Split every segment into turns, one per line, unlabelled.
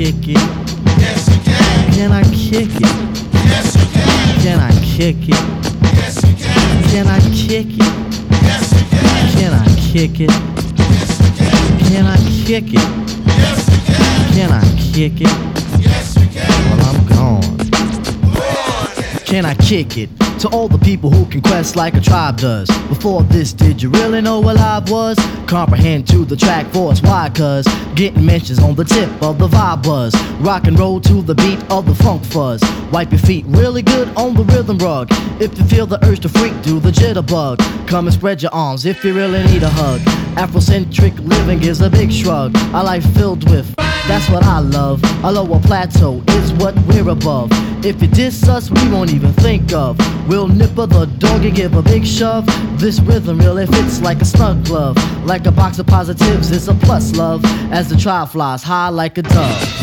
kick it?
Yes, you can.
Can I kick it?
Yes, you can.
Can I kick it?
Yes, you can.
Can I kick it?
Yes, you can.
Can I kick it?
Yes, you can.
Can I kick it?
Yes, you can.
Can I kick it?
Yes, you can.
Well, I'm gone.
Go on then.
Can I kick it? To all the people who can quest like a tribe does. Before this, did you really know what live was? Comprehend to the track force, why? Cause getting mentions on the tip of the vibe buzz. Rock and roll to the beat of the funk fuzz. Wipe your feet really good on the rhythm rug. If you feel the urge to freak, do the jitterbug. Come and spread your arms if you really need a hug. Afrocentric living is a big shrug. A life filled with, that's what I love. A lower plateau is what we're above. If you diss us, we won't even think of. We'll nipper the dog and give a big shove. This rhythm really fits like a snug glove. Like a box of positives, it's a plus love. As the tribe flies high like a dove.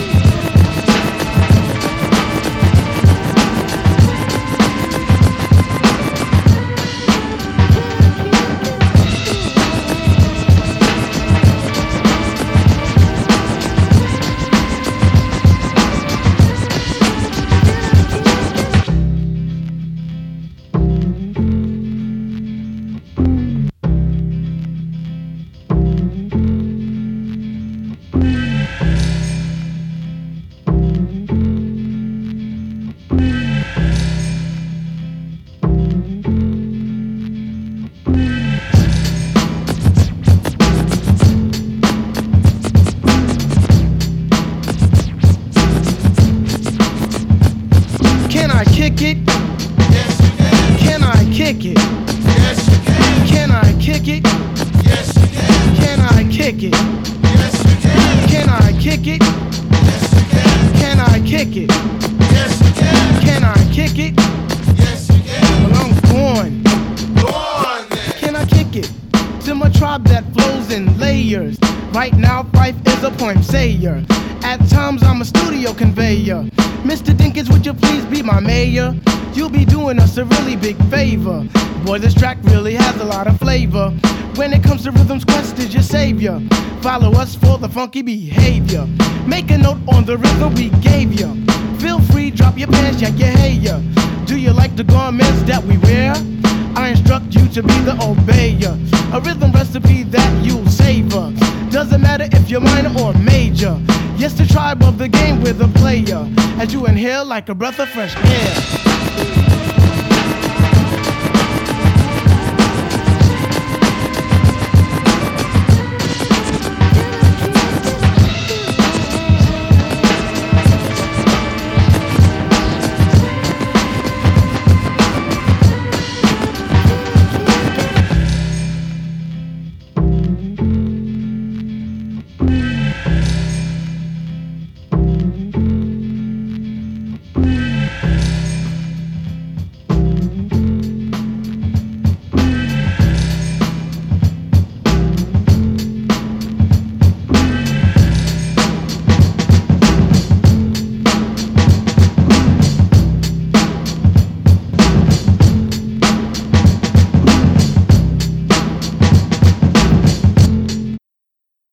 Can I kick it?
Yes, you can.
Can I kick it?
Yes, you can.
Can I kick it?
Yes, you can.
Can I kick it?
Yes, you can.
Can I kick it?
Yes, you can.
Can I kick it?
Yes, you can.
Can I kick it?
Yes, you can.
Well, I'm going.
Go on then.
Can I kick it? To my tribe that flows in layers. Right now, Fife is a poem sayer. At times, I'm a studio conveyor. Mr. Dinkins, would you please be my mayor? You'll be doing us a really big favor. Boy, this track really has a lot of flavor. When it comes to rhythms, Quest is your savior. Follow us for the funky behavior. Make a note on the rhythm we gave you. Feel free, drop your pants, yank your hair. Do you like the garments that we wear? I instruct you to be the obeyer. A rhythm recipe that you'll savor. Doesn't matter if you're minor or major. Yes, the tribe of the game with a player. As you inhale like a breath of fresh air.